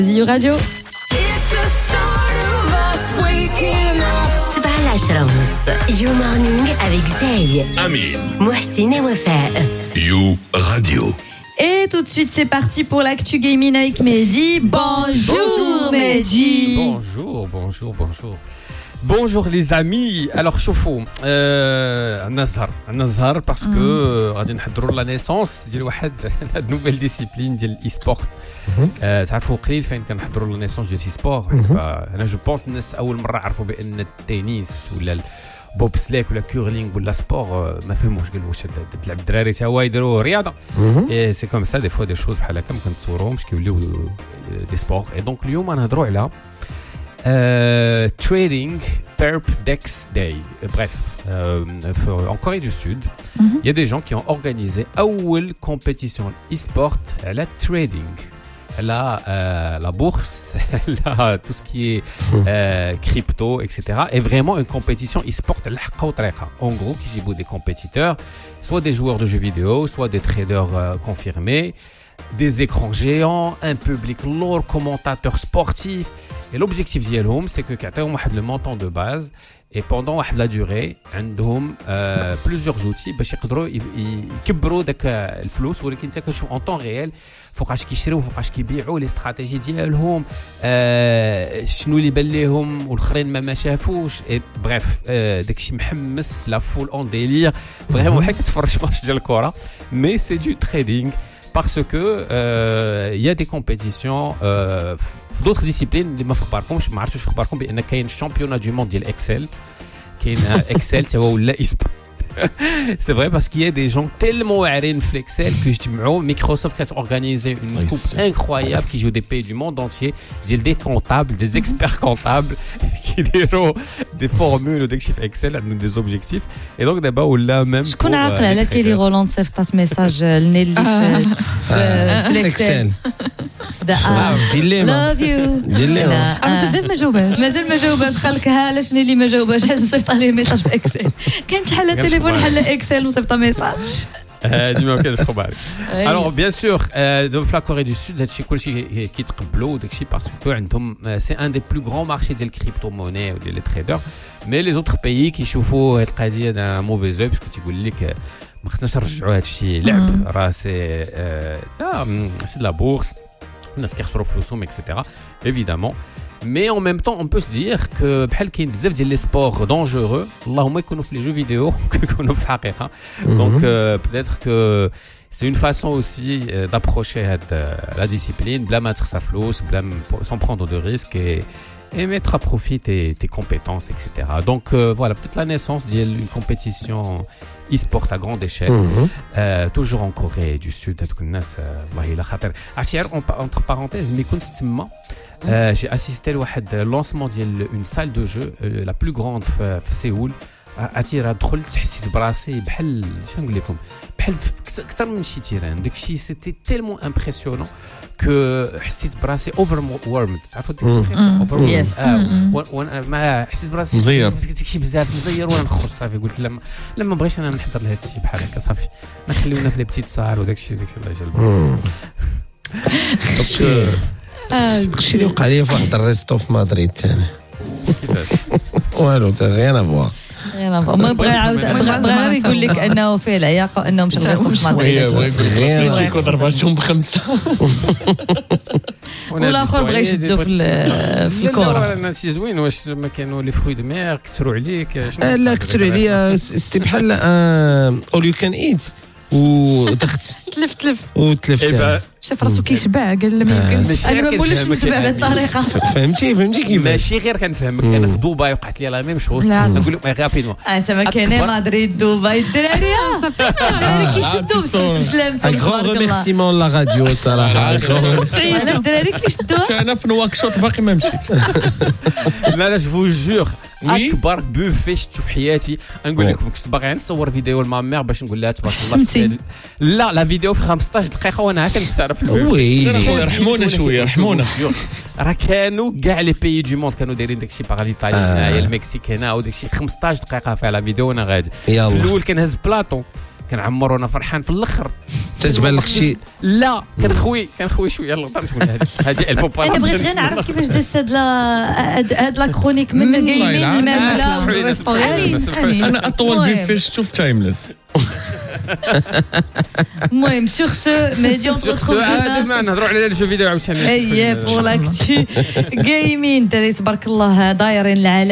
زيو راديو 7:10 You Morning avec Zay, Amine, Mohsin et Wafa. You Radio. Et tout de suite, c'est parti pour l'actu gaming avec Mehdi. Bonjour Mehdi. Bonjour les amis. Alors شوفوا نظهر parce que غادي نحضروا لا نيسونس ديال واحد نوفيل ديسيبلين ديال الاي سبورت. تعرفوا قليل فين كنحضروا لا نيسونس ديال الاي سبورت. انا جو بونس الناس اول مره عرفوا بان التنس ولا بوب سليك ولا كورلينغ ولا سبور ما فهموش قالوا واش تلعب الدراري تا هو يديروا رياضه. اي سي كوم سا دي فوا دي شوز بحال هكا ما كنتصوروهمش كيوليو دي سبور. اي دونك اليوم غنهضروا على Trading Perp Dex Day. Bref, en Corée du Sud, il y a des gens qui ont organisé une compétition e-sport à la trading. La bourse, tout ce qui est crypto, etc. est vraiment une compétition e-sport. En gros, qui j'ai des compétiteurs, soit des joueurs de jeux vidéo, soit des traders confirmés, des écrans géants, un public lourd, commentateurs sportifs. Et l'objectif ديالهم c'est que كيعطيهم واحد le montant de base et pendant واحد la durée عندهم plusieurs outils باش يقدروا يكبروا داك الفلوس. ولكن انت كتشوف en temps réel فوقاش كيشريو فوقاش كيبيعوا لي استراتيجي ديالهم شنو اللي بان ليهم والاخرين ما شافوش. بريف داكشي محمس لا فول اون ديلير فريمون بحال كتفرج ماتش ديال الكره مي سي دو تريدينغ parce que il y a des compétitions في d'autres disciplines اللي ما فخبركمش ما عرفتش فخبركم بان كاين الشامبيونات دو موند ديال اكسل. كاين اكسل تا هو ولا c'est vrai parce qu'il y a des gens tellement واعرين في الاكسل كيجمعوا مايكروسوفت كت organiser une coupe incroyable qui joue des pays du monde entier ديال des comptables des experts comptables qui déroulent des formules وداكشي في اكسل عندهم des objectifs et donc دابا ولا même شكون عاقل على كيلي رولوند صيفطات ميساج لنيلي في الاكسل ديليما مازال ما جاوباش خلكها علاش نيلي ما جاوباش حيت مصيفط عليه ميساج في اكسل كانت شحال التليفون حل اكسل وصيفط ميساج ديما كنفكروا بالك. Alors bien sûr dans la Corée du Sud هادشي كلشي كيتقبلوا داكشي parce que عندهم c'est un des plus grands marchés ديال الكريبتو-موناي وديال لي تريدر. mais les autres pays كيشوفوا هاد القضيه d'un mauvais œil parce que تيقول لك ما خصناش نرجعوا هادشي لعب راه سي لا بورس الناس كيخسروا فلوسهم etc. évidemment. Mais en même temps, on peut se dire que بحال كاين بزاف ديال لي سبور dangereux اللهم يكونوا في لي جو فيديو يكونوا في الحقيقه. Donc peut-être que c'est une façon aussi d'approcher la discipline بلا ما تخسر فلوس بلا sans prendre de risques et mettre à profit tes compétences etc. Donc voilà peut-être la naissance d'une compétition e-sport à grande échelle toujours en Corée du Sud. هذوك الناس والله الا خاطر عرفتي entre parenthèses مي كنت تما j'ai assisté لواحد lancement ديال une salle de jeu la plus grande في سيول. عرفتي راه دخلت حسيت براسي بحال شنو نقول لكم بحال اكثر من شي تيران. داكشي سيتي تيلمون امبرسيونون كو حسيت براسي اوفر وورمد. تعرفوا ديك الاكسبريشن اوفر وانا ما حسيت براسي مزير داكشي بزاف مزير وانا نخرج صافي. قلت لما بغيتش انا نحضر لهذا الشيء بحال هكا صافي نخليونا في لي بتيت صار وداكشي الله يجلب. داكشي اللي وقع لي في واحد الريستو في مدريد ثاني كيفاش والو تا غير افوار ما بغى يعاود بغى يقول لك انه فيه العياقه وانه مشى لغايه في مدريد غير ضرباتهم بخمسه والاخر بغى يشدو في الكره. لا شي زوين واش ما كانوا لي فروي دو مير كثروا عليك لا كثروا عليا سيتي بحال اول يو كان ايت ودخت وتلفت شاف راسو كيشبع قال ما يمكنش انا ما نقولش نشبع بهذه الطريقه. فهمتي كيف ماشي غير كنفهمك انا في دبي وقعت لي لا ميم شوز نقول لك رابيدمون انت ما كاين مدريد دبي الدراري كيشدوا بسلامتك. ان غران ريميرسيمون لا راديو صراحه الدراري كيشدوا. انا في نواكشوط باقي ما مشيتش. لا جو جور اكبر بوفي شفتو في حياتي. نقول لكم كنت باغي نصور فيديو لما مير باش نقول لها تبارك الله. لا فيديو في 15 دقيقه وانا هكا نتسارع في الويب. وي رحمونا شويه رحمونا. راه كانوا كاع لي بيي دو موند كانوا دايرين داكشي باغ ليطالي هنايا المكسيك هنا وداكشي 15 دقيقه فيها لا فيديو وانا غادي. في الاول كنهز بلاطو كنعمر وانا فرحان في الاخر تتبان لك شي لا كنخوي شويه يلا هذه الفو انا بغيت غير نعرف كيفاش دازت هاد لا كرونيك من جايمين الماكله انا اطول فيش شوف تايمليس المهم سور سو مهدي اون دابا نهضروا على الجو فيديو عاوتاني اي بور لاكتي جايمين دري تبارك الله دايرين العالم